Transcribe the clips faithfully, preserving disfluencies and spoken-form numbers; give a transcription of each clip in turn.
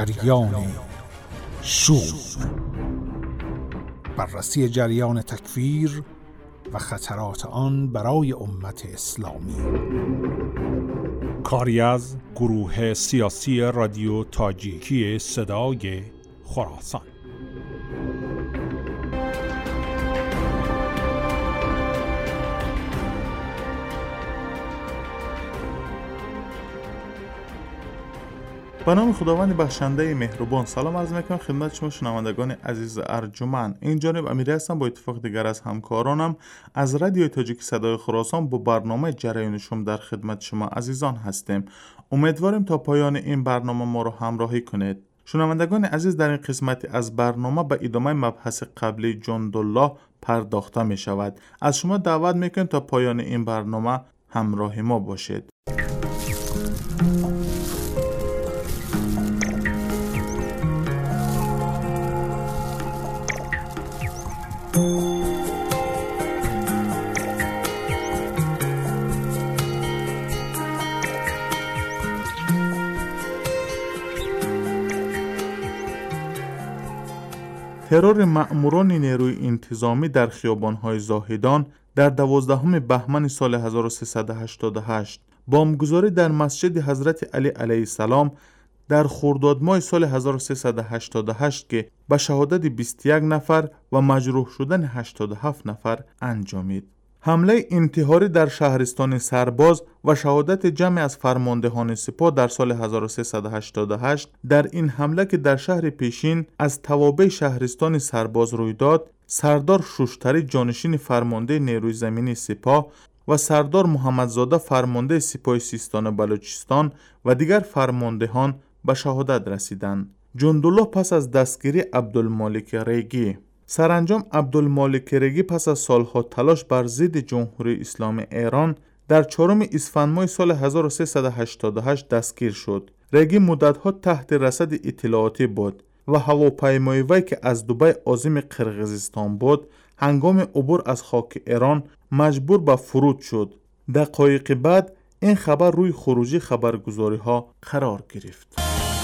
جریان شور، بررسی جریان تکفیر و خطرات آن برای امت اسلامی. کاری از گروه سیاسی رادیو تاجیکی صدای خراسان. به نام خداوند بخشنده مهربان. سلام عرض میکنم خدمت شما شنوندگان عزیز ارجمند. این جانب امیری هستم. با اتفاق دیگر از همکارانم از رادیو تاجیک صدای خراسان با برنامه جریان شما در خدمت شما عزیزان هستیم. امیدواریم تا پایان این برنامه ما رو همراهی کنید. شنوندگان عزیز، در این قسمت از برنامه به ادامه مبحث قبلی جندالله پرداخته می شود. از شما دعوت میکنم تا پایان این برنامه همراه ما باشید. ترور مأموران نیروی انتظامی در خیابان‌های زاهدان در دوازدهم بهمن سال هزار و سیصد و هشتاد و هشت، بمبگذاری در مسجد حضرت علی علیه السلام در خرداد ماه سال هزار و سیصد و هشتاد و هشت که به شهادت بیست و یک نفر و مجروح شدن هشتاد و هفت نفر انجامید. حمله انتحاری در شهرستان سرباز و شهادت جمع از فرماندهان سپاه در سال هزار و سیصد و هشتاد و هشت. در این حمله که در شهر پیشین از توابع شهرستان سرباز روی داد، سردار شوشتری جانشین فرمانده نیروی زمینی سپاه و سردار محمدزاده فرمانده سپاه سیستان و بلوچستان و دیگر فرماندهان به شهادت رسیدند. جندالله پس از دستگیری عبدالمالک ریگی. سرانجام عبدالمالک ریگی پس از سالها تلاش بر ضد جمهوری اسلامی ایران در چهارم اسفند ماه سال هزار و سیصد و هشتاد و هشت دستگیر شد. ریگی مدتها تحت رصد اطلاعاتی بود و هواپیمای وی که از دبی عازم قرقیزستان بود، هنگام عبور از خاک ایران مجبور به فرود شد. دقایق بعد این خبر روی خروجی خبرگزاری ها قرار گرفت.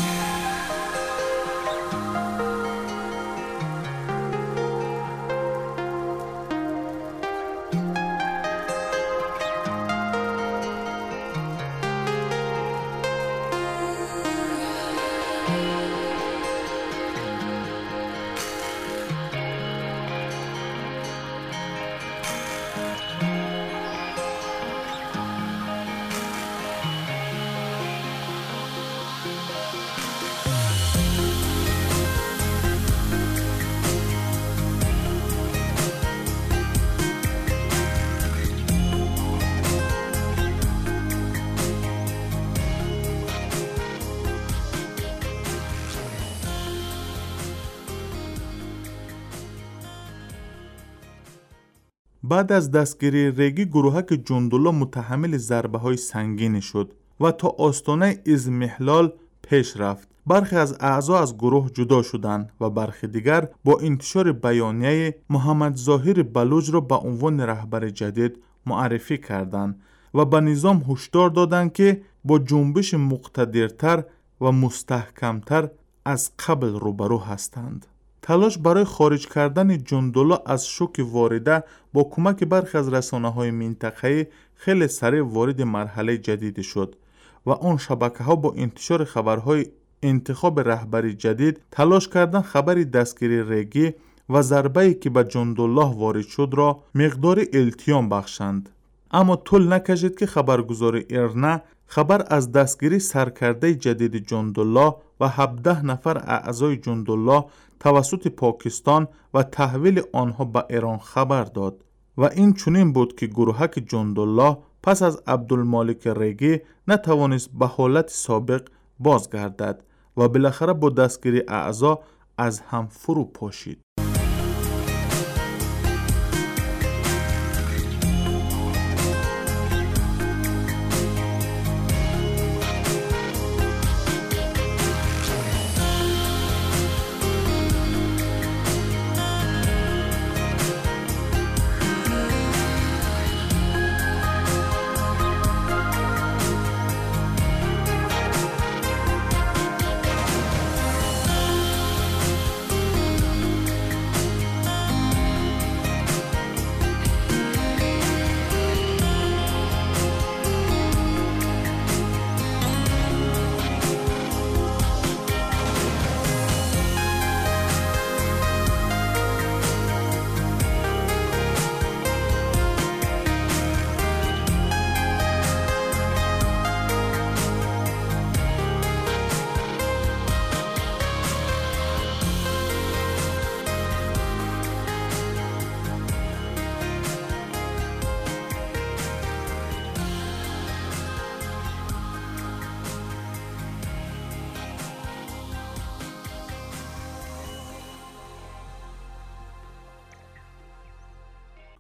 بعد از دستگیری ریگی، گروهک جندالله متحمل ضربه های سنگین شد و تا آستانه اضمحلال پیش رفت. برخی از اعضا از گروه جدا شدند و برخی دیگر با انتشار بیانیه محمد ظاهر بلوچ را به عنوان رهبر جدید معرفی کردند و به نظام هشدار دادند که با جنبش مقتدرتر و مستحکمتر از قبل روبرو هستند. تلاش برای خارج کردن جندالله از شوک وارده با کمک برخی از رسانه‌های منطقه‌ای خیلی سریع وارد مرحله جدید شد و آن شبکه‌ها با انتشار خبرهای انتخاب رهبری جدید تلاش کردند خبر دستگیری ریگی و ضربه‌ای که به جندالله وارد شد را مقدار التیام بخشند. اما طول نکشید که خبرگزاری ایرنا خبر از دستگیری سرکرده جدید جندالله و هفده نفر اعضای جندالله توسط پاکستان و تحویل آنها به ایران خبر داد و این چنین بود که گروهک جندالله پس از عبدالمالک ریگی نتوانست به حالت سابق بازگردد و بالاخره با دستگیری اعضا از هم فرو پاشید.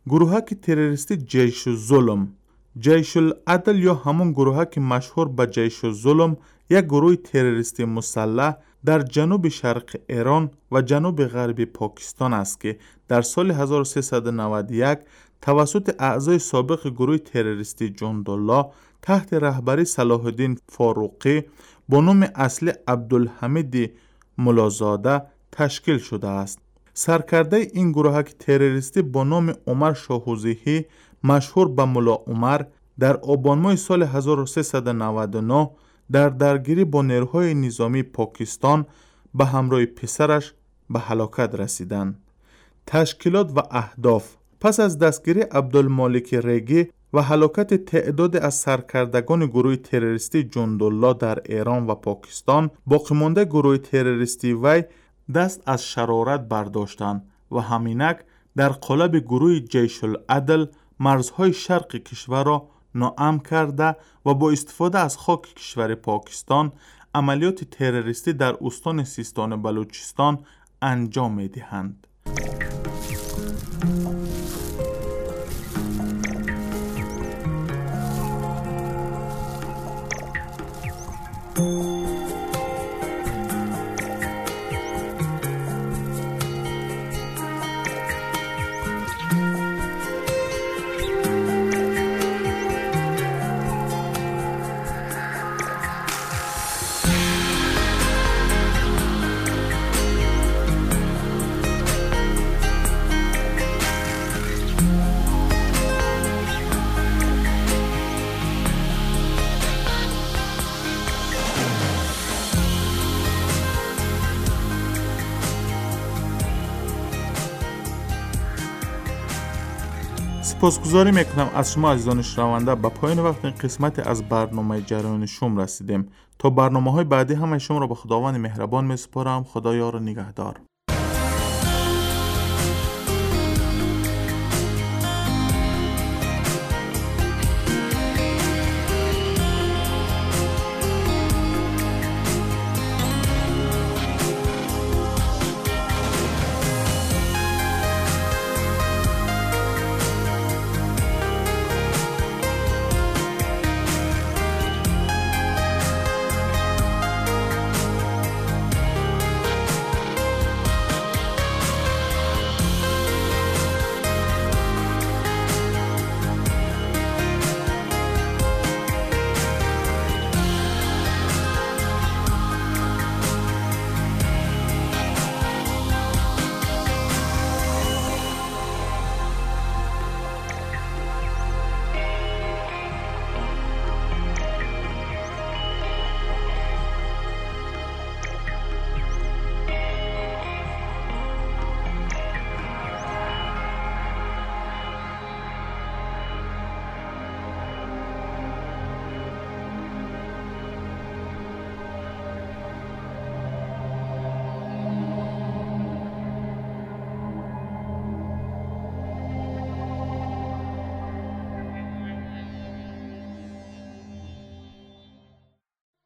گروهک تروریستی جیش الظلم. جیش العدل یا همون گروهک مشهور به جیش الظلم یک گروه تروریستی مسلح در جنوب شرق ایران و جنوب غربی پاکستان است که در سال هزار و سیصد و نود و یک توسط اعضای سابق گروه تروریستی جندالله تحت رهبری صلاح الدین فاروقی با نام اصلی عبدالحمید ملازاده تشکیل شده است. سرکرده این گروهک تروریستی با نام عمر شاهوزیهی مشهور به ملا عمر در آبان ماه سال هزار و سیصد و نود و نه در درگیری با نیروهای نظامی پاکستان به همراه پسرش به هلاکت رسیدند. تشکیلات و اهداف: پس از دستگیری عبدالمالک ریگی و هلاکت تعداد از سرکردگان گروه تروریستی جندالله در ایران و پاکستان، باقی مانده گروه تروریستی وی دست از شرارت برداشتند و همینک در قالب گروه جیش العدل مرزهای شرق کشور را ناامن کرده و با استفاده از خاک کشور پاکستان عملیات تروریستی در استان سیستان و بلوچستان انجام می‌دهند. سپاسگزاری میکنم از شما عزیزان شنونده. به پایان وقت این قسمت از برنامه جریان شوم رسیدیم. تا برنامه های بعدی همه شما را به خداوند مهربان میسپارم. خدا یار و نگهدار.